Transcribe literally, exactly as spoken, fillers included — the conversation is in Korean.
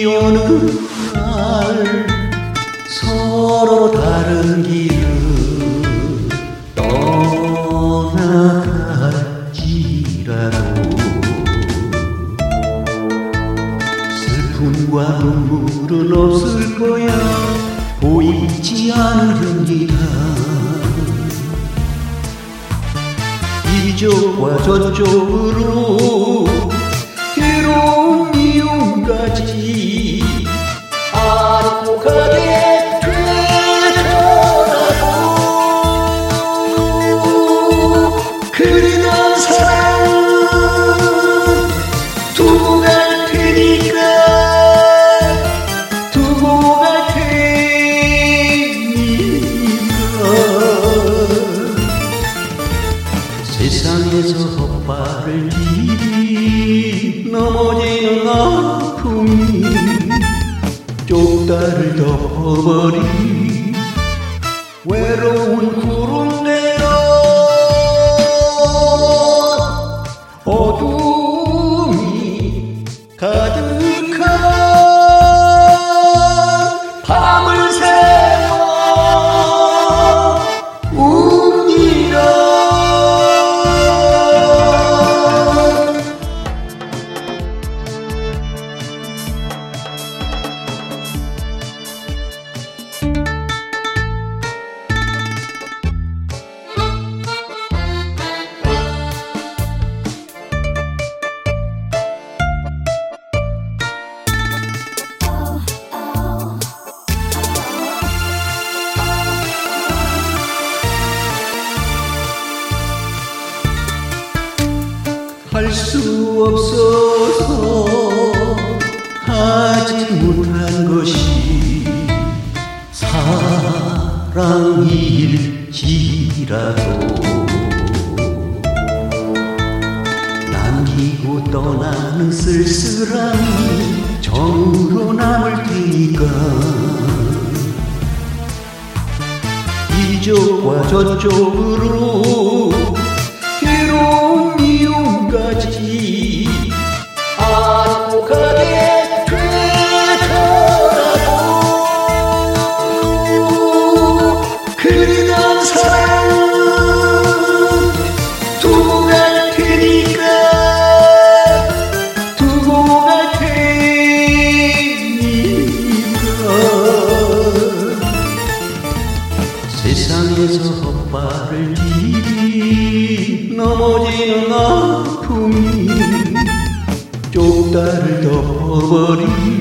어느 날 서로 다른 길을 떠나갈지라도 슬픔과 눈물은 없을 거야. 보이지 않으렵니다. 이쪽과 저쪽으로 괴로운 미움까지 안고 가게 되더라도 그리던 사랑 두고 갈 테니까 두고 갈 테니까 세상에서 헛발을 디디 넘어지는 아픔이 쪽다를 덮어버린 외로운 구름대여 어둠이 가득한 밤을 새워 웁니다. 할 수 없어서 하지 못한 것이 사랑일지라도 남기고 떠나는 쓸쓸함이 정으로 남을 테니까 이쪽과 저쪽으로 괴로운 미움까지 안고 가게 되더라도 그리던 사랑 두고 갈 테니까 두고 갈 테니까 세상에서 헛발을 디디 넘어지는 아픔이 쪽다를 덮어버린